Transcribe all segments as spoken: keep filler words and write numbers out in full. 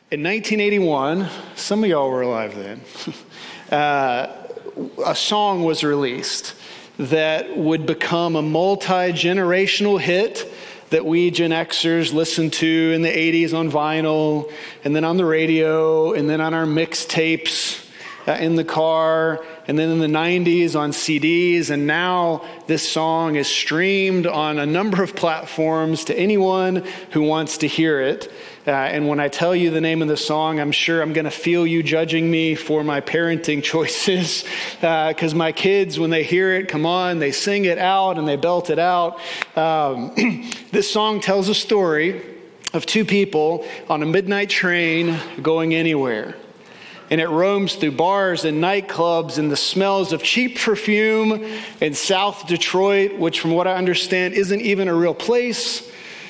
In nineteen eighty-one, some of y'all were alive then, uh, a song was released that would become a multi-generational hit that we Gen Xers listened to in the eighties on vinyl, and then on the radio, and then on our mixtapes uh, in the car, and then in the nineties on C Ds, and now this song is streamed on a number of platforms to anyone who wants to hear it. Uh, and when I tell you the name of the song, I'm sure I'm going to feel you judging me for my parenting choices, because uh, my kids, when they hear it, come on, they sing it out and they belt it out. Um, this song tells a story of two people on a midnight train going anywhere. And it roams through bars and nightclubs and the smells of cheap perfume in South Detroit, which from what I understand isn't even a real place.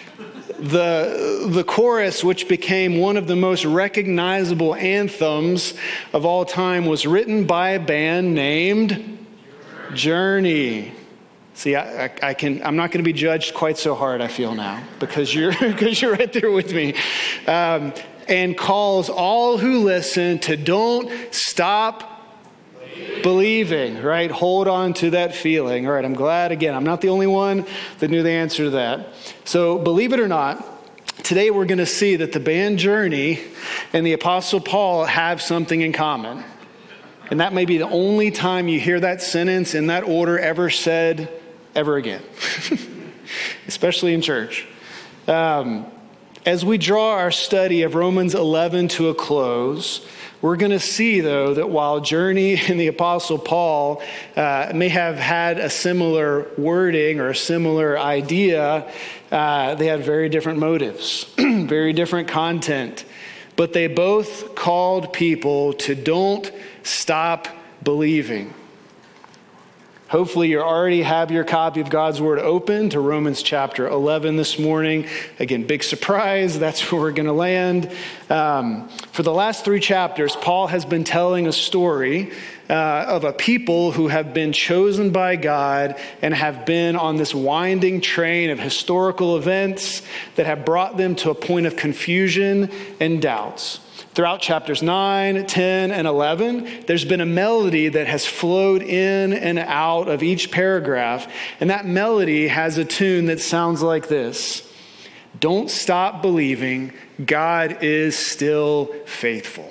The, the chorus, which became one of the most recognizable anthems of all time, was written by a band named Journey. See, I, I, I can, I'm not going to be judged quite so hard, I feel now, because you're, because you're right there with me. Um, and calls all who listen to don't stop believing, right? Hold on to that feeling. All right, I'm glad, again, I'm not the only one that knew the answer to that. So believe it or not, today we're going to see that the band Journey and the Apostle Paul have something in common. And that may be the only time you hear that sentence in that order ever said ever again, especially in church. Um, as we draw our study of Romans eleven to a close, we're going to see, though, that while Journey and the Apostle Paul uh, may have had a similar wording or a similar idea, uh, they had very different motives, very different content. But they both called people to don't stop believing. Hopefully you already have your copy of God's Word open to Romans chapter eleven this morning. Again, big surprise, that's where we're going to land. Um, for the last three chapters, Paul has been telling a story uh, of a people who have been chosen by God and have been on this winding train of historical events that have brought them to a point of confusion and doubts. Throughout chapters nine, ten, and eleven, there's been a melody that has flowed in and out of each paragraph. And that melody has a tune that sounds like this. Don't stop believing. God is still faithful.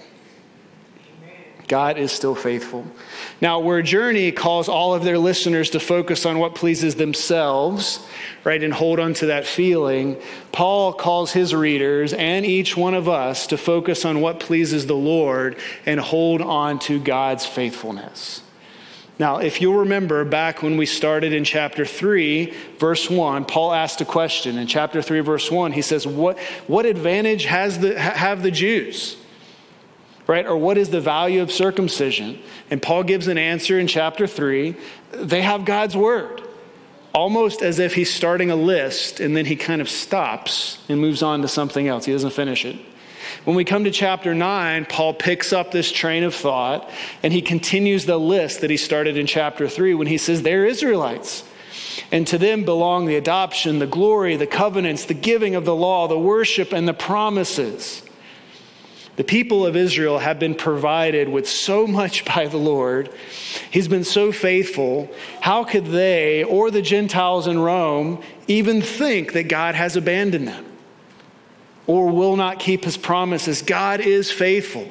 God is still faithful. Now, where Journey calls all of their listeners to focus on what pleases themselves, right, and hold on to that feeling, Paul calls his readers and each one of us to focus on what pleases the Lord and hold on to God's faithfulness. Now, if you'll remember back when we started in chapter three, verse one, Paul asked a question. In chapter three, verse one, he says, what, what advantage has the, have the Jews? Right? Or what is the value of circumcision? And Paul gives an answer in chapter three. They have God's word. Almost as if he's starting a list and then he kind of stops and moves on to something else. He doesn't finish it. When we come to chapter nine, Paul picks up this train of thought and he continues the list that he started in chapter three when he says, they're Israelites. And to them belong the adoption, the glory, the covenants, the giving of the law, the worship, and the promises. The people of Israel have been provided with so much by the Lord. He's been so faithful. How could they or the Gentiles in Rome even think that God has abandoned them or will not keep his promises? God is faithful.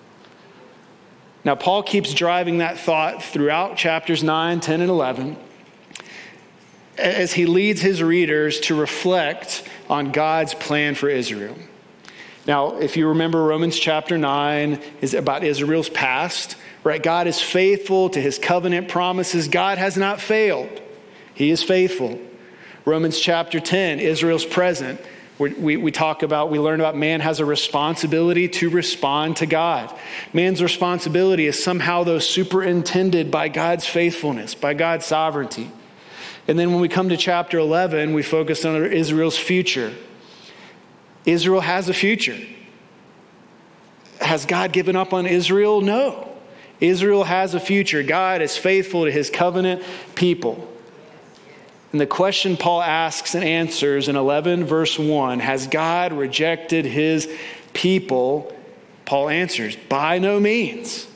Now, Paul keeps driving that thought throughout chapters nine, ten, and eleven as he leads his readers to reflect on God's plan for Israel. Now, if you remember, Romans chapter nine is about Israel's past, right? God is faithful to his covenant promises. God has not failed. He is faithful. Romans chapter ten, Israel's present. We, we, we talk about, we learn about man has a responsibility to respond to God. Man's responsibility is somehow, though, superintended by God's faithfulness, by God's sovereignty. And then when we come to chapter eleven, we focus on Israel's future. Israel has a future. Has God given up on Israel? No. Israel has a future. God is faithful to his covenant people. And the question Paul asks and answers in eleven verse one, has God rejected his people? Paul answers, by no means.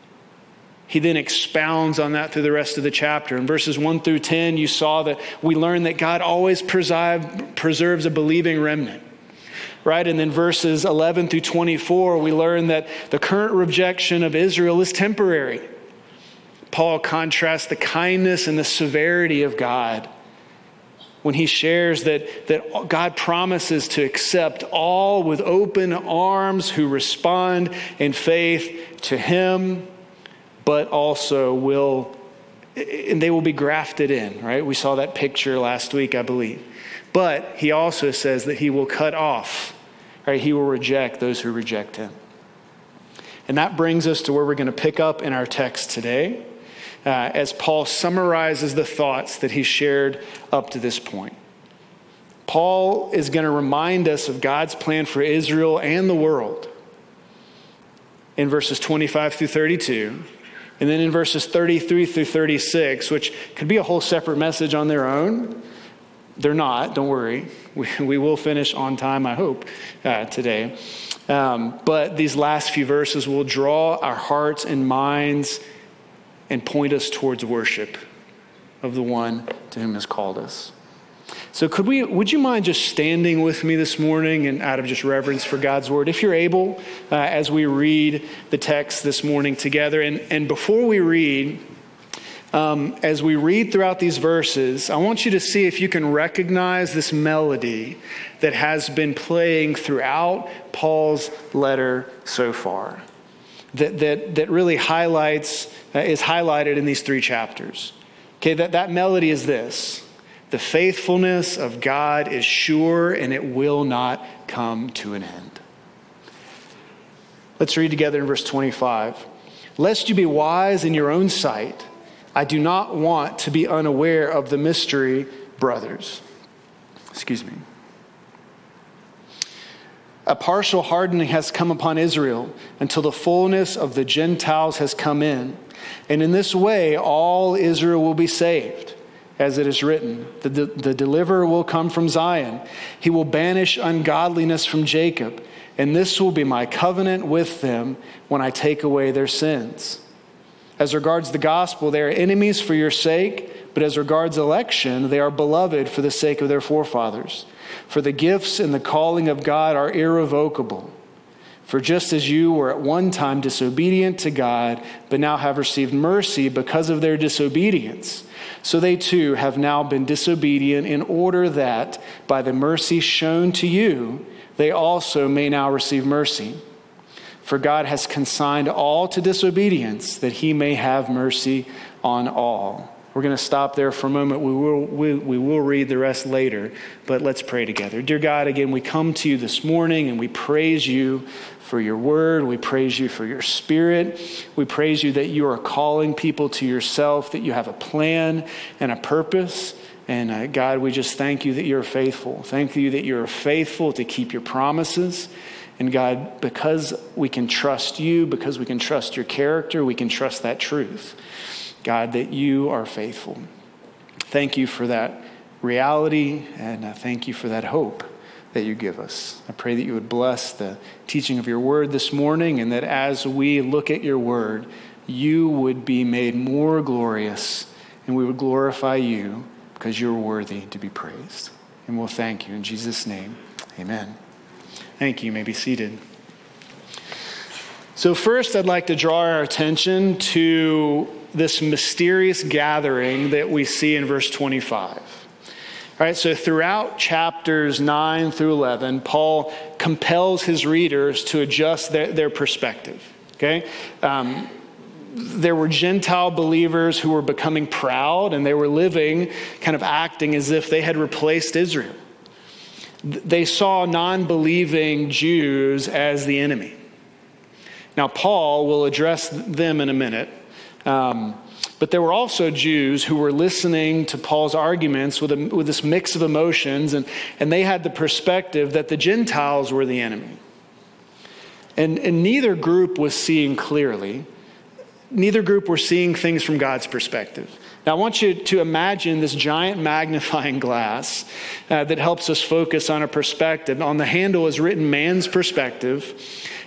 He then expounds on that through the rest of the chapter. In verses one through ten, you saw that we learned that God always preserve, preserves a believing remnant. Right? And then verses eleven through twenty-four, we learn that the current rejection of Israel is temporary. Paul contrasts the kindness and the severity of God when he shares that, that God promises to accept all with open arms who respond in faith to him, but also will, and they will be grafted in, right? We saw that picture last week, I believe. But he also says that he will cut off, right? He will reject those who reject him. And that brings us to where we're going to pick up in our text today, uh, as Paul summarizes the thoughts that he shared up to this point. Paul is going to remind us of God's plan for Israel and the world in verses twenty-five through thirty-two. And then in verses thirty-three through thirty-six, which could be a whole separate message on their own. They're not, don't worry. We, we will finish on time, I hope, uh, today. Um, but these last few verses will draw our hearts and minds and point us towards worship of the one to whom has called us. So could we, would you mind just standing with me this morning and out of just reverence for God's word, if you're able, uh, as we read the text this morning together. And, and before we read, um, as we read throughout these verses, I want you to see if you can recognize this melody that has been playing throughout Paul's letter so far, that, that, that really highlights, uh, is highlighted in these three chapters. Okay, that, that melody is this: the faithfulness of God is sure and it will not come to an end. Let's read together in verse twenty-five. Lest you be wise in your own sight, I do not want to be unaware of the mystery, brothers. Excuse me. A partial hardening has come upon Israel until the fullness of the Gentiles has come in. And in this way, all Israel will be saved. As it is written, the, the, the deliverer will come from Zion. He will banish ungodliness from Jacob. And this will be my covenant with them when I take away their sins. As regards the gospel, they are enemies for your sake. But as regards election, they are beloved for the sake of their forefathers. For the gifts and the calling of God are irrevocable. For just as you were at one time disobedient to God, but now have received mercy because of their disobedience, so they too have now been disobedient, in order that by the mercy shown to you, they also may now receive mercy. For God has consigned all to disobedience, that he may have mercy on all. We're going to stop there for a moment. We will, we, we will read the rest later, but let's pray together. Dear God, again, we come to you this morning and we praise you for your word. We praise you for your spirit. We praise you that you are calling people to yourself, that you have a plan and a purpose. And uh, God, we just thank you that you're faithful. Thank you that you're faithful to keep your promises. And God, because we can trust you, because we can trust your character, we can trust that truth. God, that you are faithful. Thank you for that reality, and uh, thank you for that hope that you give us. I pray that you would bless the teaching of your word this morning, and that as we look at your word, you would be made more glorious, and we would glorify you because you're worthy to be praised. And we'll thank you in Jesus' name. Amen. Thank you. You may be seated. So first, I'd like to draw our attention to this mysterious gathering that we see in verse twenty-five. All right, so throughout chapters nine through eleven, Paul compels his readers to adjust their, their perspective, okay? Um, there were Gentile believers who were becoming proud, and they were living, kind of acting as if they had replaced Israel. They saw non-believing Jews as the enemy. Now, Paul will address them in a minute. Um, but there were also Jews who were listening to Paul's arguments with, a, with this mix of emotions, and, and they had the perspective that the Gentiles were the enemy. And, and neither group was seeing clearly. Neither group were seeing things from God's perspective. Now, I want you to imagine this giant magnifying glass uh, that helps us focus on a perspective. On the handle is written man's perspective,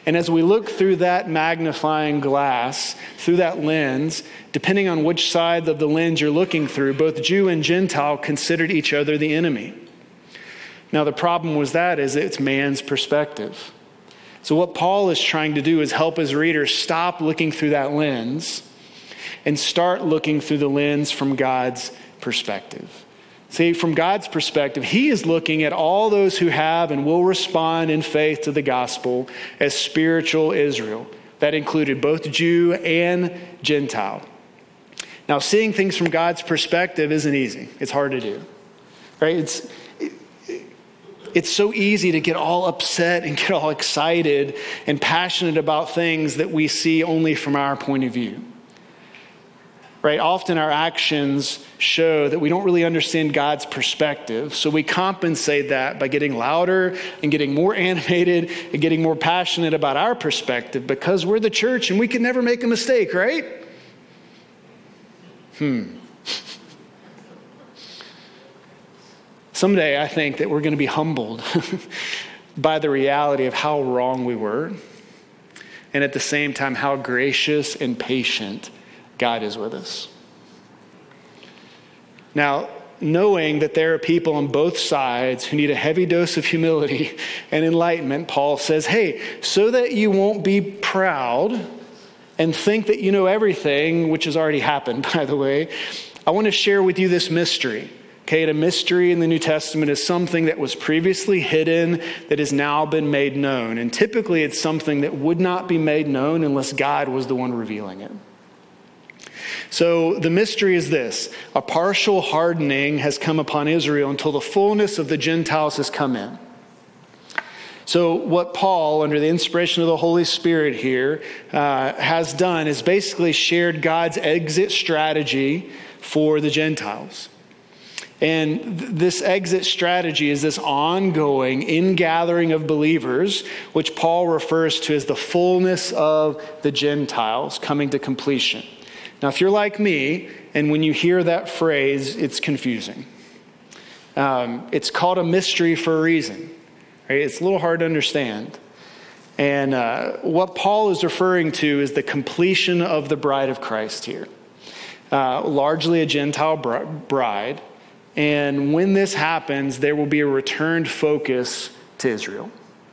And as we look through that magnifying glass, through that lens, depending on which side of the lens you're looking through, both Jew and Gentile considered each other the enemy. Now, the problem with that is it's man's perspective. So what Paul is trying to do is help his readers stop looking through that lens and start looking through the lens from God's perspective. See, from God's perspective, he is looking at all those who have and will respond in faith to the gospel as spiritual Israel. That included both Jew and Gentile. Now, seeing things from God's perspective isn't easy. It's hard to do, right? It's, it, it's so easy to get all upset and get all excited and passionate about things that we see only from our point of view. Right? Often our actions show that we don't really understand God's perspective. So we compensate that by getting louder and getting more animated and getting more passionate about our perspective because we're the church and we can never make a mistake, right? Hmm. Someday I think that we're going to be humbled by the reality of how wrong we were, and at the same time how gracious and patient God is with us. Now, knowing that there are people on both sides who need a heavy dose of humility and enlightenment, Paul says, hey, so that you won't be proud and think that you know everything, which has already happened, by the way, I want to share with you this mystery. Okay, a mystery in the New Testament is something that was previously hidden that has now been made known. And typically it's something that would not be made known unless God was the one revealing it. So the mystery is this: a partial hardening has come upon Israel until the fullness of the Gentiles has come in. So what Paul, under the inspiration of the Holy Spirit here, uh, has done is basically shared God's exit strategy for the Gentiles. And th- this exit strategy is this ongoing ingathering of believers, which Paul refers to as the fullness of the Gentiles coming to completion. Now, if you're like me, and when you hear that phrase, it's confusing. Um, it's called a mystery for a reason. Right? It's a little hard to understand. And uh, what Paul is referring to is the completion of the bride of Christ here. Uh, largely a Gentile br- bride. And when this happens, there will be a returned focus to Israel.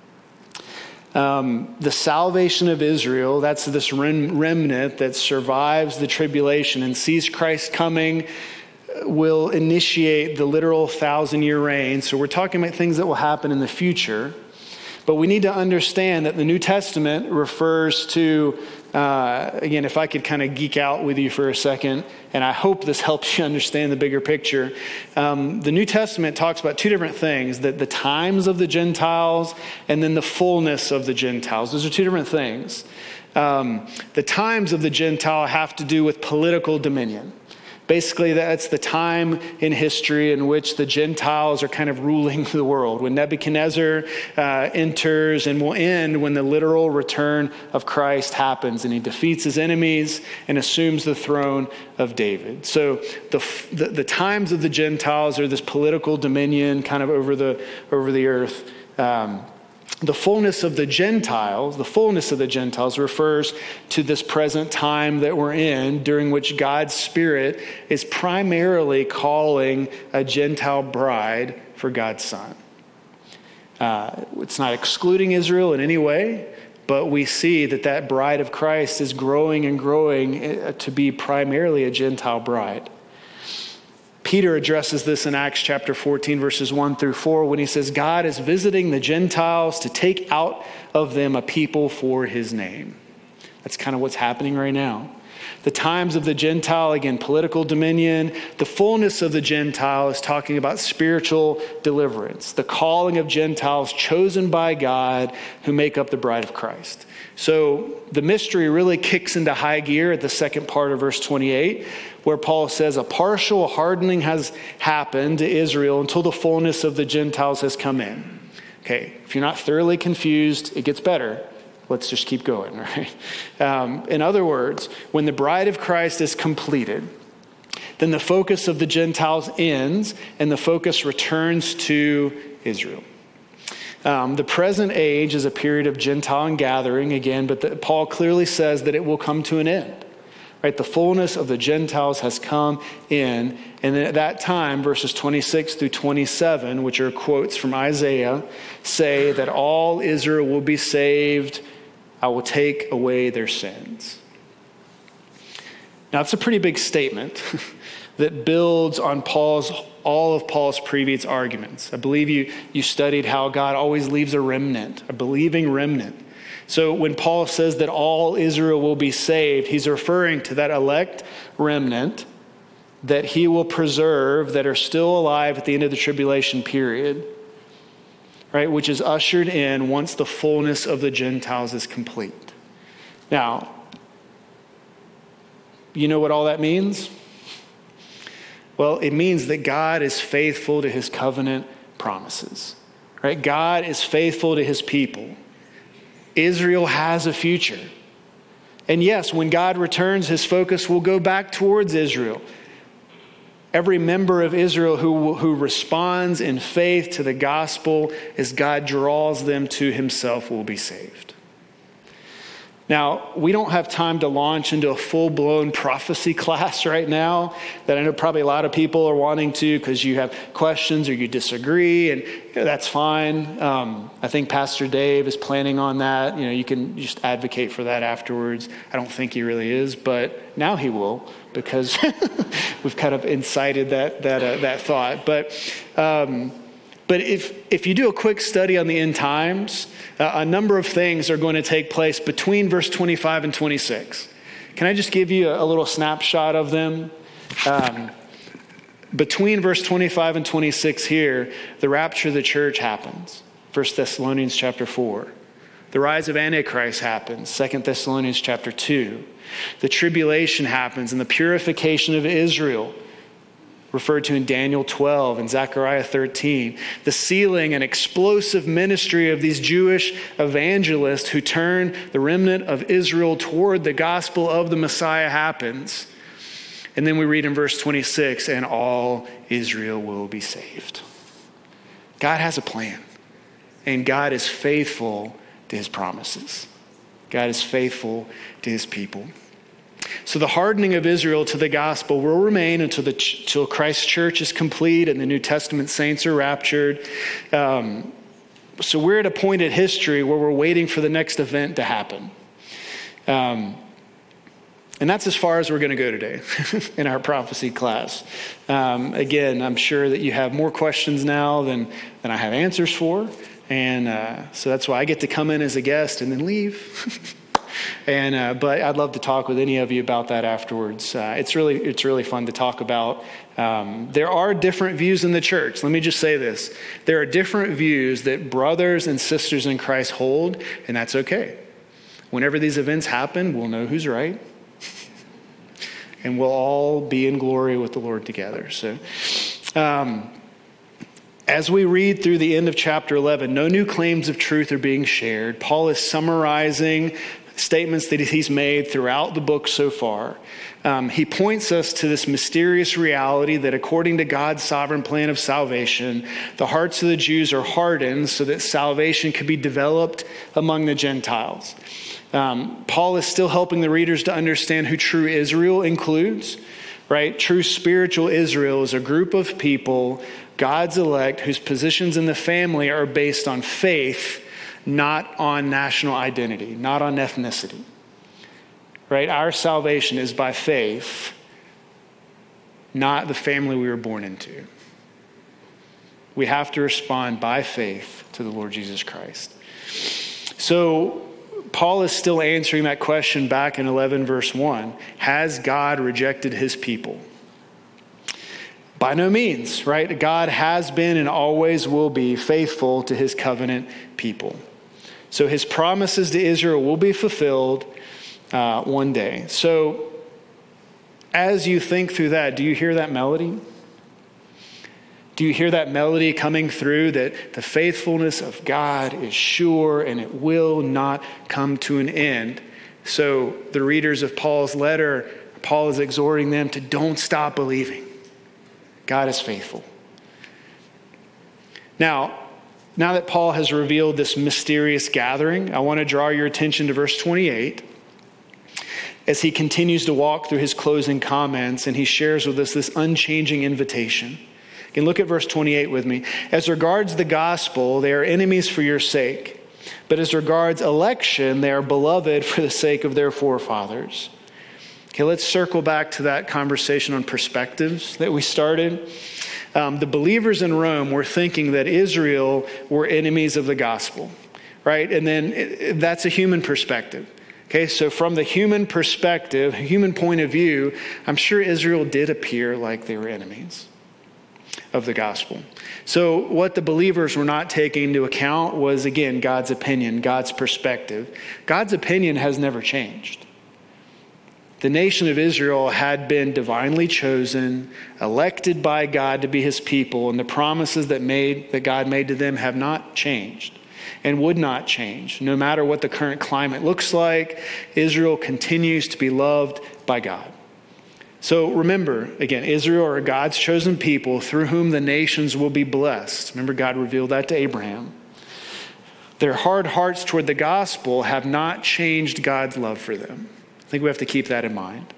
Um, the salvation of Israel, that's this rem- remnant that survives the tribulation and sees Christ coming, will initiate the literal thousand-year reign. So we're talking about things that will happen in the future. But we need to understand that the New Testament refers to, uh, again, if I could kind of geek out with you for a second, and I hope this helps you understand the bigger picture. Um, the New Testament talks about two different things, that the times of the Gentiles and then the fullness of the Gentiles. Those are two different things. Um, the times of the Gentile have to do with political dominion. Basically, that's the time in history in which the Gentiles are kind of ruling the world. When Nebuchadnezzar uh, enters, and will end when the literal return of Christ happens and he defeats his enemies and assumes the throne of David. So the, the, the times of the Gentiles are this political dominion kind of over the, over the earth. Um, The fullness of the Gentiles, the fullness of the Gentiles refers to this present time that we're in, during which God's Spirit is primarily calling a Gentile bride for God's Son. Uh, it's not excluding Israel in any way, but we see that that bride of Christ is growing and growing to be primarily a Gentile bride. Peter addresses this in Acts chapter fourteen, verses one through four, when he says, God is visiting the Gentiles to take out of them a people for his name. That's kind of what's happening right now. The times of the Gentile, again, political dominion. The fullness of the Gentile is talking about spiritual deliverance. The calling of Gentiles chosen by God who make up the bride of Christ. So the mystery really kicks into high gear at the second part of verse twenty-eight, where Paul says a partial hardening has happened to Israel until the fullness of the Gentiles has come in. Okay, if you're not thoroughly confused, it gets better. Let's just keep going, right? Um, in other words, when the bride of Christ is completed, then the focus of the Gentiles ends and the focus returns to Israel. Um, the present age is a period of Gentile gathering again, but the, Paul clearly says that it will come to an end. Right? The fullness of the Gentiles has come in. And then at that time, verses twenty-six through twenty-seven, which are quotes from Isaiah, say that all Israel will be saved. I will take away their sins. Now, it's a pretty big statement that builds on Paul's all of Paul's previous arguments. I believe you, you studied how God always leaves a remnant, a believing remnant. So when Paul says that all Israel will be saved, he's referring to that elect remnant that he will preserve that are still alive at the end of the tribulation period, right? Which is ushered in once the fullness of the Gentiles is complete. Now, you know what all that means? Well, it means that God is faithful to his covenant promises, right? God is faithful to his people. Israel has a future. And yes, when God returns, his focus will go back towards Israel. Every member of Israel who, who responds in faith to the gospel as God draws them to himself will be saved. Now, we don't have time to launch into a full-blown prophecy class right now that I know probably a lot of people are wanting to because you have questions or you disagree, and you know, that's fine. Um, I think Pastor Dave is planning on that. You know, you can just advocate for that afterwards. I don't think he really is, but now he will because we've kind of incited that that uh, that thought. But um, but if if you do a quick study on the end times, Uh, a number of things are going to take place between verse twenty-five and twenty-six. Can I just give you a, a little snapshot of them? Um, between verse twenty-five and twenty-six here, the rapture of the church happens. First Thessalonians chapter four. The rise of Antichrist happens. Second Thessalonians chapter two. The tribulation happens and the purification of Israel, referred to in Daniel twelve and Zechariah thirteen. The sealing and explosive ministry of these Jewish evangelists who turn the remnant of Israel toward the gospel of the Messiah happens. And then we read in verse twenty-six, and all Israel will be saved. God has a plan, and God is faithful to his promises. God is faithful to his people. So the hardening of Israel to the gospel will remain until the until Christ's church is complete and the New Testament saints are raptured. Um, so we're at a point in history where we're waiting for the next event to happen. Um, and that's as far as we're going to go today in our prophecy class. Um, again, I'm sure that you have more questions now than, than I have answers for. And uh, so that's why I get to come in as a guest and then leave. And uh, but I'd love to talk with any of you about that afterwards. Uh, it's really it's really fun to talk about. Um, there are different views in the church. Let me just say this: there are different views that brothers and sisters in Christ hold, and that's okay. Whenever these events happen, we'll know who's right, and we'll all be in glory with the Lord together. So. Um, As we read through the end of chapter eleven, no new claims of truth are being shared. Paul is summarizing statements that he's made throughout the book so far. Um, he points us to this mysterious reality that according to God's sovereign plan of salvation, the hearts of the Jews are hardened so that salvation could be developed among the Gentiles. Um, Paul is still helping the readers to understand who true Israel includes, right? True spiritual Israel is a group of people, God's elect, whose positions in the family are based on faith, not on national identity, not on ethnicity. Right? Our salvation is by faith, not the family we were born into. We have to respond by faith to the Lord Jesus Christ. So Paul is still answering that question back in eleven verse one. Has God rejected his people? By no means, right? God has been and always will be faithful to his covenant people. So his promises to Israel will be fulfilled uh, one day. So as you think through that, do you hear that melody? Do you hear that melody coming through that the faithfulness of God is sure and it will not come to an end? So the readers of Paul's letter, Paul is exhorting them to don't stop believing. God is faithful. Now, Now that Paul has revealed this mysterious gathering, I want to draw your attention to verse twenty-eight as he continues to walk through his closing comments, and he shares with us this unchanging invitation. You can look at verse twenty-eight with me. As regards the gospel, they are enemies for your sake, but as regards election, they are beloved for the sake of their forefathers. Okay, let's circle back to that conversation on perspectives that we started. Um, the believers in Rome were thinking that Israel were enemies of the gospel, right? And then it, that's a human perspective. Okay, so from the human perspective, human point of view, I'm sure Israel did appear like they were enemies of the gospel. So what the believers were not taking into account was, again, God's opinion, God's perspective. God's opinion has never changed. The nation of Israel had been divinely chosen, elected by God to be his people, and the promises that made that God made to them have not changed and would not change. No matter what the current climate looks like, Israel continues to be loved by God. So remember, again, Israel are God's chosen people through whom the nations will be blessed. Remember, God revealed that to Abraham. Their hard hearts toward the gospel have not changed God's love for them. I think we have to keep that in mind.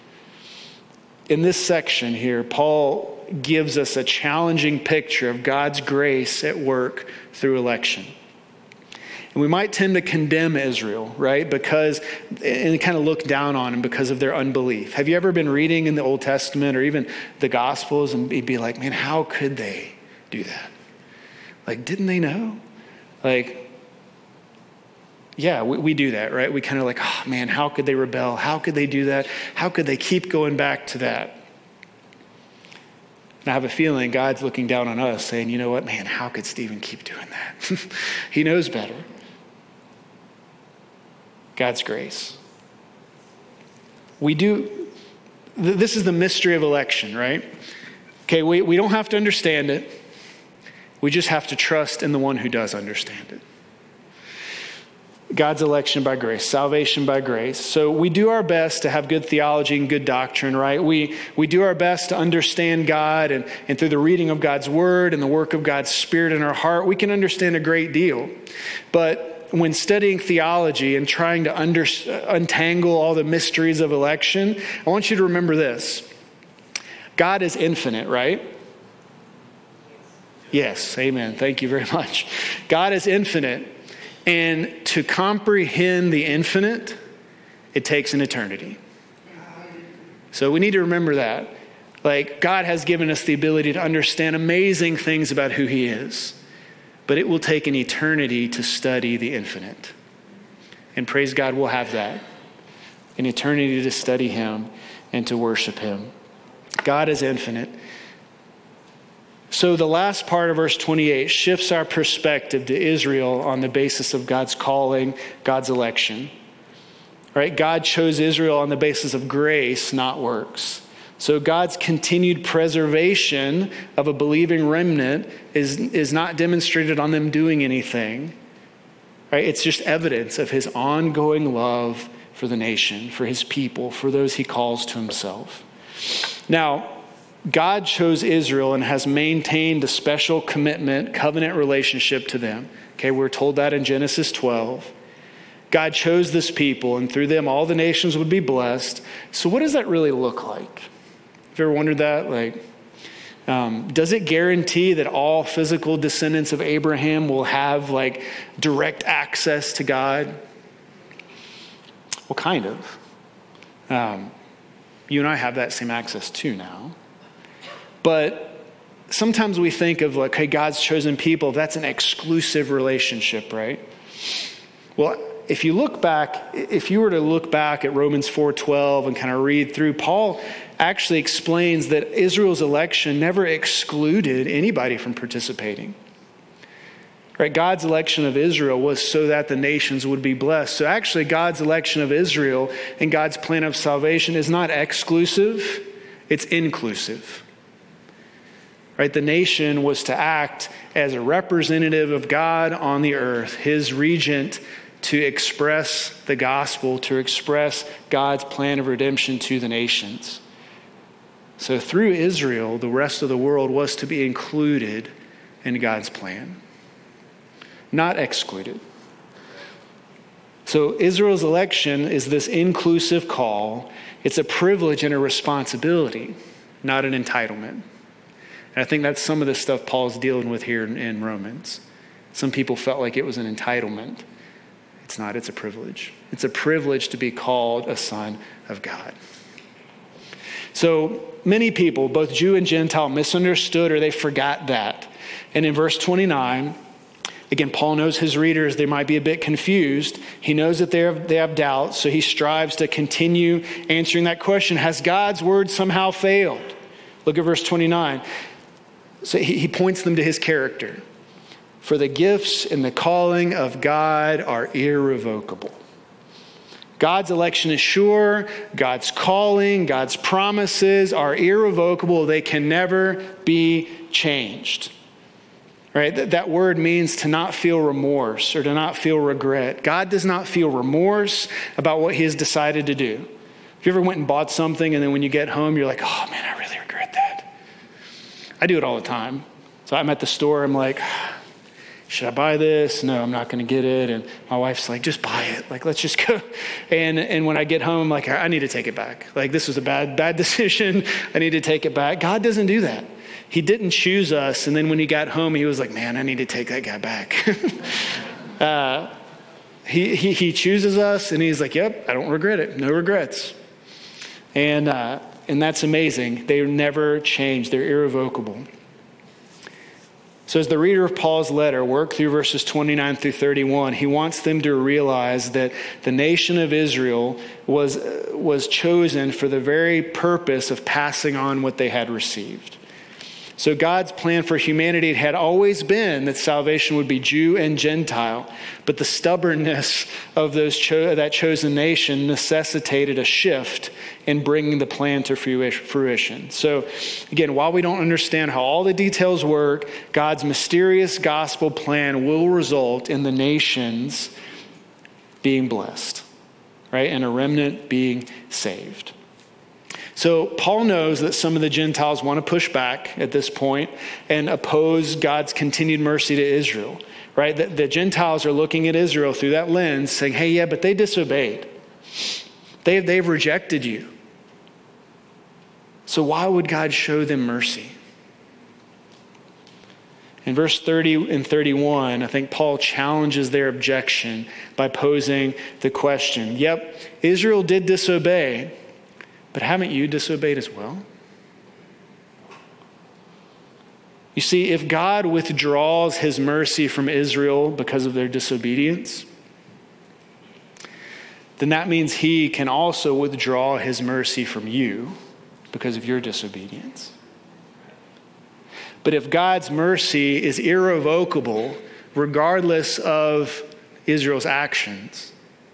In this section here, Paul gives us a challenging picture of God's grace at work through election. And we might tend to condemn Israel, right? Because, and kind of look down on them because of their unbelief. Have you ever been reading in the Old Testament or even the Gospels and be like, man, how could they do that? Like, didn't they know? Like, yeah, we, we do that, right? We kind of like, oh man, how could they rebel? How could they do that? How could they keep going back to that? And I have a feeling God's looking down on us saying, you know what, man, how could Stephen keep doing that? He knows better. God's grace. We do, th- this is the mystery of election, right? Okay, we, we don't have to understand it. We just have to trust in the one who does understand it. God's election by grace, salvation by grace. So we do our best to have good theology and good doctrine, right? We we do our best to understand God, and, and through the reading of God's word and the work of God's Spirit in our heart, we can understand a great deal. But when studying theology and trying to under, untangle all the mysteries of election, I want you to remember this. God is infinite, right? Yes, amen. Thank you very much. God is infinite. And to comprehend the infinite, it takes an eternity. So we need to remember that. Like, God has given us the ability to understand amazing things about who he is, but it will take an eternity to study the infinite. And praise God, we'll have that. An eternity to study him and to worship him. God is infinite. So the last part of verse twenty-eight shifts our perspective to Israel on the basis of God's calling, God's election. Right? God chose Israel on the basis of grace, not works. So God's continued preservation of a believing remnant is, is not demonstrated on them doing anything. Right? It's just evidence of his ongoing love for the nation, for his people, for those he calls to himself. Now, God chose Israel and has maintained a special commitment, covenant relationship to them. Okay, we're told that in Genesis twelve. God chose this people, and through them all the nations would be blessed. So what does that really look like? Have you ever wondered that? Like, um, does it guarantee that all physical descendants of Abraham will have like direct access to God? Well, kind of. Um, you and I have that same access too now. But sometimes we think of like, hey, God's chosen people, that's an exclusive relationship, right? Well, if you look back, if you were to look back at Romans four twelve and kind of read through, Paul actually explains that Israel's election never excluded anybody from participating. Right? God's election of Israel was so that the nations would be blessed. So actually, God's election of Israel and God's plan of salvation is not exclusive, it's inclusive. Right? The nation was to act as a representative of God on the earth, his regent, to express the gospel, to express God's plan of redemption to the nations. So through Israel, the rest of the world was to be included in God's plan. not excluded. So Israel's election is this inclusive call. It's a privilege and a responsibility, not an entitlement. And I think that's some of the stuff Paul's dealing with here in, in Romans. Some people felt like it was an entitlement. It's not, it's a privilege. It's a privilege to be called a son of God. So many people, both Jew and Gentile, misunderstood or they forgot that. And in verse twenty-nine, again, Paul knows his readers, they might be a bit confused. He knows that they have, they have doubts, so he strives to continue answering that question. Has God's word somehow failed? Look at verse twenty-nine. So he, he points them to his character. For the gifts and the calling of God are irrevocable. God's election is sure. God's calling, God's promises are irrevocable. They can never be changed. Right? That, that word means to not feel remorse or to not feel regret. God does not feel remorse about what he has decided to do. If you ever went and bought something and then when you get home, you're like, oh man, I really regret that. I do it all the time. So I'm at the store, I'm like, should I buy this? No, I'm not going to get it. And my wife's like, just buy it. Like, let's just go. And and when I get home, I'm like, I need to take it back. Like, this was a bad, bad decision. I need to take it back. God doesn't do that. He didn't choose us. And then when he got home, he was like, man, I need to take that guy back. uh, he, he, he chooses us and he's like, yep, I don't regret it. No regrets. And, uh, and that's amazing. They never change. They're irrevocable. So as the reader of Paul's letter worked through verses twenty-nine through thirty-one, he wants them to realize that the nation of Israel was, was chosen for the very purpose of passing on what they had received. So God's plan for humanity had always been that salvation would be Jew and Gentile, but the stubbornness of those cho- that chosen nation necessitated a shift in bringing the plan to fruition. So again, while we don't understand how all the details work, God's mysterious gospel plan will result in the nations being blessed, right? And a remnant being saved. So Paul knows that some of the Gentiles want to push back at this point and oppose God's continued mercy to Israel, right? The, the Gentiles are looking at Israel through that lens saying, hey, yeah, but they disobeyed. They, they've rejected you. So why would God show them mercy? In verse thirty and thirty-one, I think Paul challenges their objection by posing the question, yep, Israel did disobey, but haven't you disobeyed as well? You see, if God withdraws his mercy from Israel because of their disobedience, then that means he can also withdraw his mercy from you because of your disobedience. But if God's mercy is irrevocable, regardless of Israel's actions,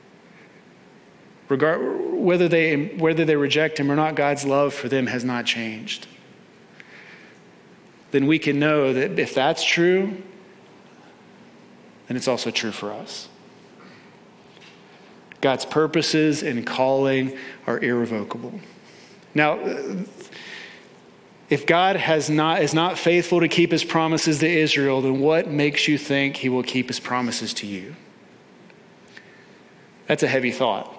regard, whether they, whether they reject him or not, God's love for them has not changed. Then we can know that if that's true, then it's also true for us. God's purposes and calling are irrevocable. Now, if God has not, is not faithful to keep his promises to Israel, then what makes you think he will keep his promises to you? That's a heavy thought.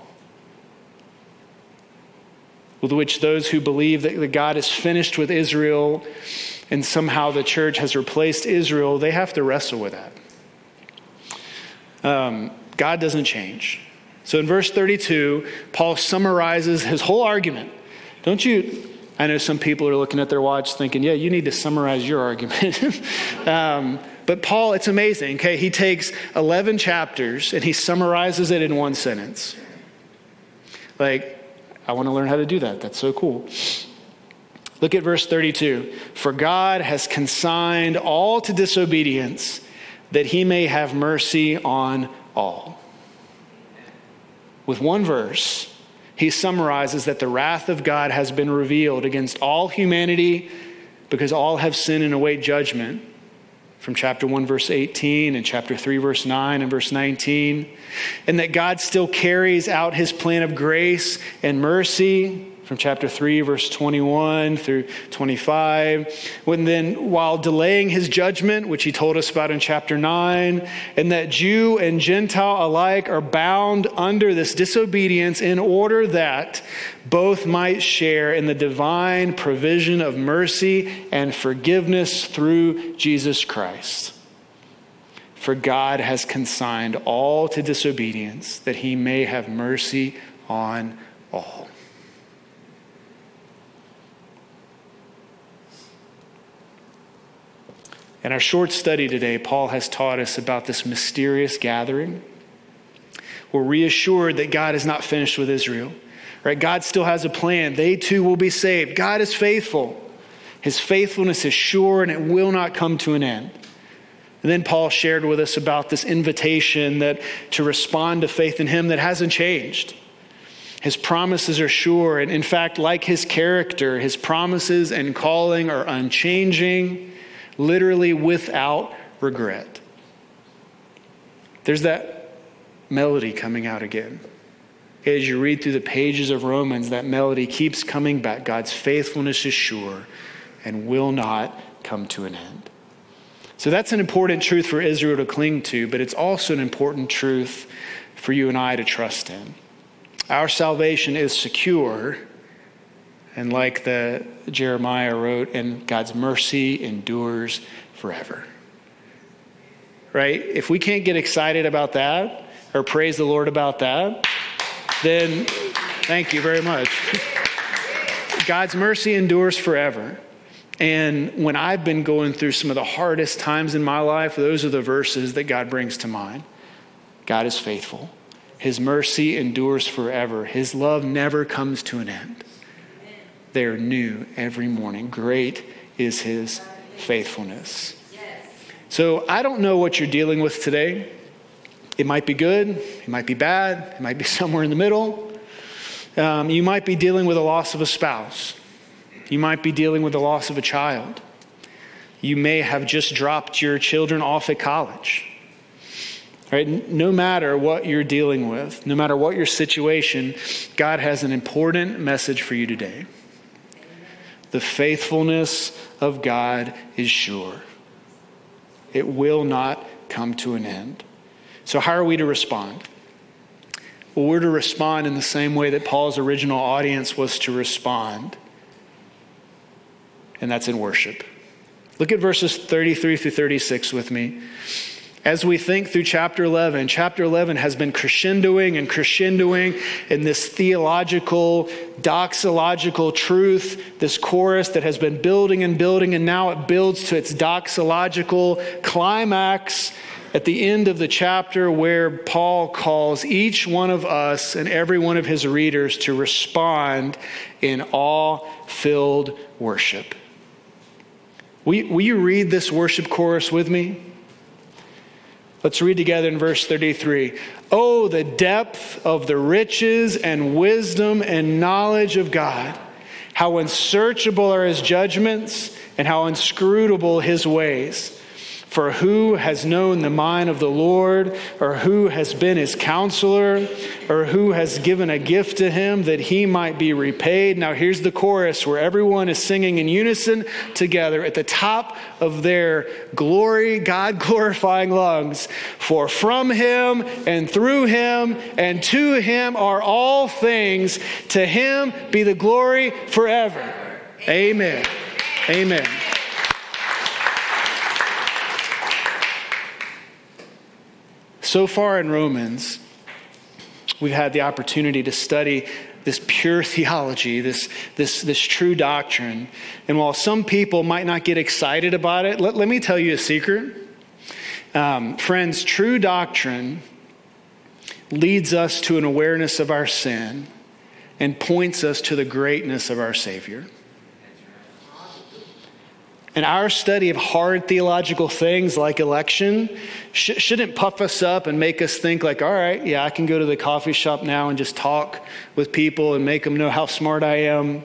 With which those who believe that God is finished with Israel and somehow the church has replaced Israel, they have to wrestle with that. Um, God doesn't change. So in verse thirty-two, Paul summarizes his whole argument. Don't you, I know some people are looking at their watch thinking, yeah, you need to summarize your argument. um, but Paul, it's amazing, okay? He takes eleven chapters and he summarizes it in one sentence. Like, I want to learn how to do that. That's so cool. Look at verse thirty-two. For God has consigned all to disobedience that he may have mercy on all. With one verse, he summarizes that the wrath of God has been revealed against all humanity because all have sinned and await judgment. From chapter one, verse eighteen, and chapter three, verse nine, and verse nineteen. And that God still carries out his plan of grace and mercy from chapter three, verse twenty-one through twenty-five. When then, while delaying his judgment, which he told us about in chapter nine, and that Jew and Gentile alike are bound under this disobedience in order that both might share in the divine provision of mercy and forgiveness through Jesus Christ. For God has consigned all to disobedience, that he may have mercy on all. In our short study today, Paul has taught us about this mysterious gathering. We're reassured that God is not finished with Israel. Right? God still has a plan. They too will be saved. God is faithful. His faithfulness is sure and it will not come to an end. And then Paul shared with us about this invitation that to respond to faith in him that hasn't changed. His promises are sure. And in fact, like his character, his promises and calling are unchanging, literally without regret. There's that melody coming out again. As you read through the pages of Romans, that melody keeps coming back. God's faithfulness is sure and will not come to an end. So that's an important truth for Israel to cling to, but it's also an important truth for you and I to trust in. Our salvation is secure, and like the Jeremiah wrote, and God's mercy endures forever. Right? If we can't get excited about that or praise the Lord about that, then thank you very much. God's mercy endures forever. And when I've been going through some of the hardest times in my life, those are the verses that God brings to mind. God is faithful. His mercy endures forever. His love never comes to an end. They are new every morning. Great is his faithfulness. So I don't know what you're dealing with today. It might be good. It might be bad. It might be somewhere in the middle. Um, you might be dealing with the loss of a spouse. You might be dealing with the loss of a child. You may have just dropped your children off at college. Right? No matter what you're dealing with, no matter what your situation, God has an important message for you today. The faithfulness of God is sure. It will not come to an end. So how are we to respond? Well, we're to respond in the same way that Paul's original audience was to respond. And that's in worship. Look at verses thirty-three through thirty-six with me. As we think through chapter eleven, chapter eleven has been crescendoing and crescendoing in this theological, doxological truth, this chorus that has been building and building, and now it builds to its doxological climax at the end of the chapter where Paul calls each one of us and every one of his readers to respond in awe-filled worship. Will you, will you read this worship chorus with me? Let's read together in verse thirty-three. Oh, the depth of the riches and wisdom and knowledge of God. How unsearchable are his judgments and how inscrutable his ways. For who has known the mind of the Lord, or who has been his counselor, or who has given a gift to him that he might be repaid? Now here's the chorus where everyone is singing in unison together at the top of their glory, God-glorifying lungs. For from him and through him and to him are all things. To him be the glory forever. Amen. Amen. So far in Romans, we've had the opportunity to study this pure theology, this, this, this true doctrine. And while some people might not get excited about it, let, let me tell you a secret. Um, friends, true doctrine leads us to an awareness of our sin and points us to the greatness of our Savior. And our study of hard theological things like election sh- shouldn't puff us up and make us think like, all right, yeah, I can go to the coffee shop now and just talk with people and make them know how smart I am.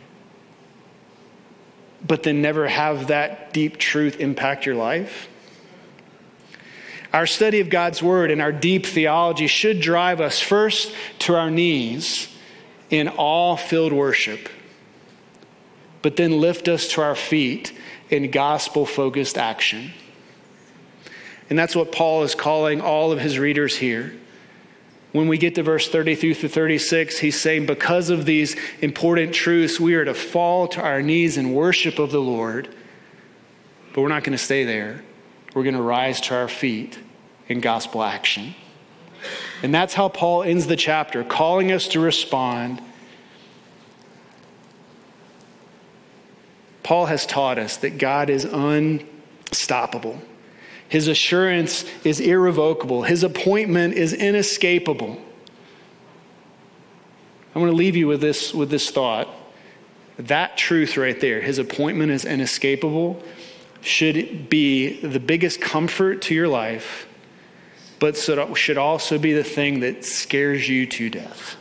But then never have that deep truth impact your life. Our study of God's word and our deep theology should drive us first to our knees in awe-filled worship, but then lift us to our feet in gospel-focused action. And that's what Paul is calling all of his readers here. When we get to verse thirty-two through thirty-six, he's saying because of these important truths, we are to fall to our knees in worship of the Lord. But we're not going to stay there. We're going to rise to our feet in gospel action. And that's how Paul ends the chapter, calling us to respond. Paul has taught us that God is unstoppable. His assurance is irrevocable. His appointment is inescapable. I want to leave you with this, with this thought. That truth right there, his appointment is inescapable, should be the biggest comfort to your life, but should also be the thing that scares you to death.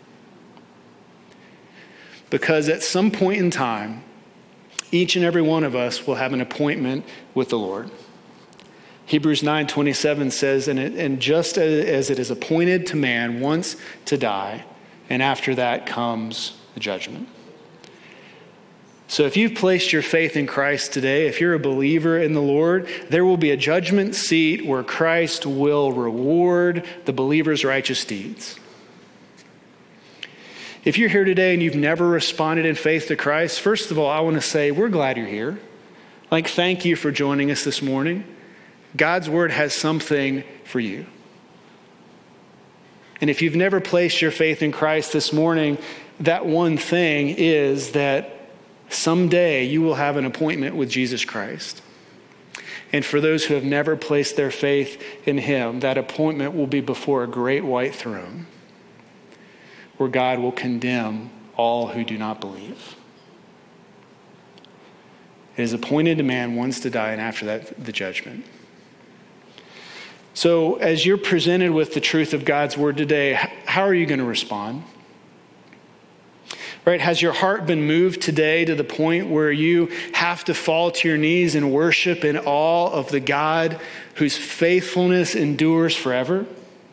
Because at some point in time, each and every one of us will have an appointment with the Lord. Hebrews nine twenty-seven says, and, it, and just as it is appointed to man once to die, and after that comes the judgment. So if you've placed your faith in Christ today, if you're a believer in the Lord, there will be a judgment seat where Christ will reward the believer's righteous deeds. If you're here today and you've never responded in faith to Christ, first of all, I want to say we're glad you're here. Like, thank you for joining us this morning. God's word has something for you. And if you've never placed your faith in Christ this morning, that one thing is that someday you will have an appointment with Jesus Christ. And for those who have never placed their faith in him, that appointment will be before a great white throne where God will condemn all who do not believe. It is appointed to man once to die, and after that, the judgment. So as you're presented with the truth of God's word today, how are you going to respond? Right? Has your heart been moved today to the point where you have to fall to your knees and worship in awe of the God whose faithfulness endures forever?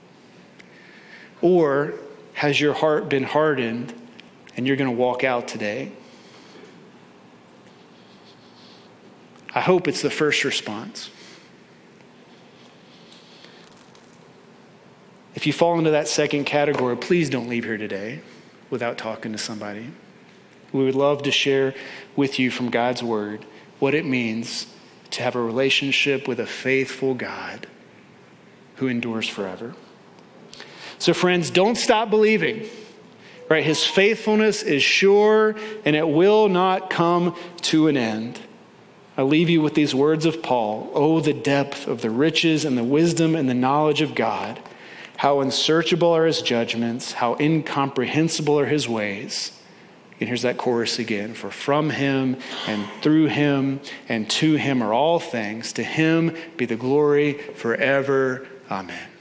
Or has your heart been hardened and you're going to walk out today? I hope it's the first response. If you fall into that second category, please don't leave here today without talking to somebody. We would love to share with you from God's word what it means to have a relationship with a faithful God who endures forever. So friends, don't stop believing. Right? His faithfulness is sure and it will not come to an end. I leave you with these words of Paul. Oh, the depth of the riches and the wisdom and the knowledge of God. How unsearchable are his judgments, how incomprehensible are his ways. And here's that chorus again. For from him and through him and to him are all things. To him be the glory forever. Amen.